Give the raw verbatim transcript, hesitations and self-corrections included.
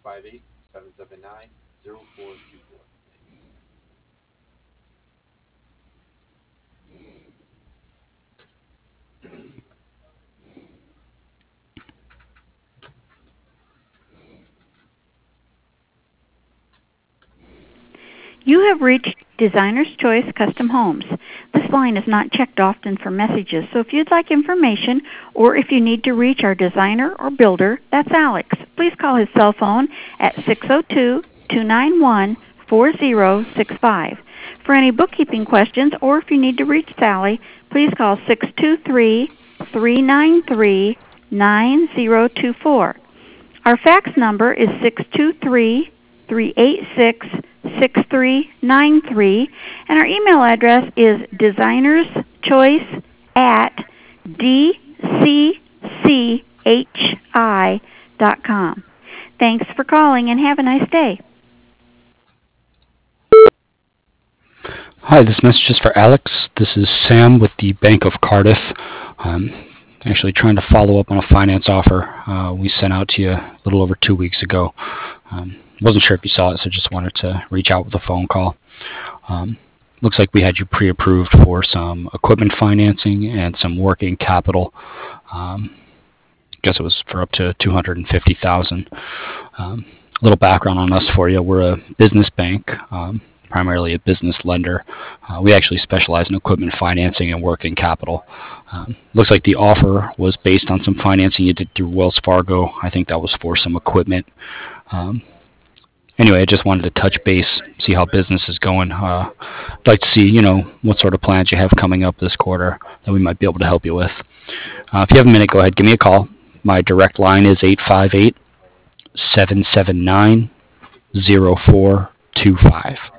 five eight, seven seven nine, zero four two four. You have reached Designer's Choice Custom Homes. This line is not checked often for messages, so if you'd like information or if you need to reach our designer or builder, that's Alex. Please call his cell phone at six oh two, two nine one, four oh six five. For any bookkeeping questions or if you need to reach Sally, please call six two three, three nine three, nine oh two four. Our fax number is six two three, three eight six, six three nine three, and our email address is designerschoice at d c c h i dot com. Thanks for calling and have a nice day. Hi, this message is for Alex. This is Sam with the Bank of Cardiff. Um, actually trying to follow up on a finance offer uh, we sent out to you a little over two weeks ago. Um, wasn't sure if you saw it, so just wanted to reach out with a phone call. Um, looks like we had you pre-approved for some equipment financing and some working capital. Um, I guess it was for up to two hundred fifty thousand dollars. Um, a little background on us for you. We're a business bank, um, primarily a business lender. Uh, we actually specialize in equipment financing and working capital. Um, looks like the offer was based on some financing you did through Wells Fargo. I think that was for some equipment. Um, anyway, I just wanted to touch base, see how business is going. Uh, I'd like to see, you know, what sort of plans you have coming up this quarter that we might be able to help you with. Uh, if you have a minute, go ahead, give me a call. My direct line is eight five eight, seven seven nine, zero four two five.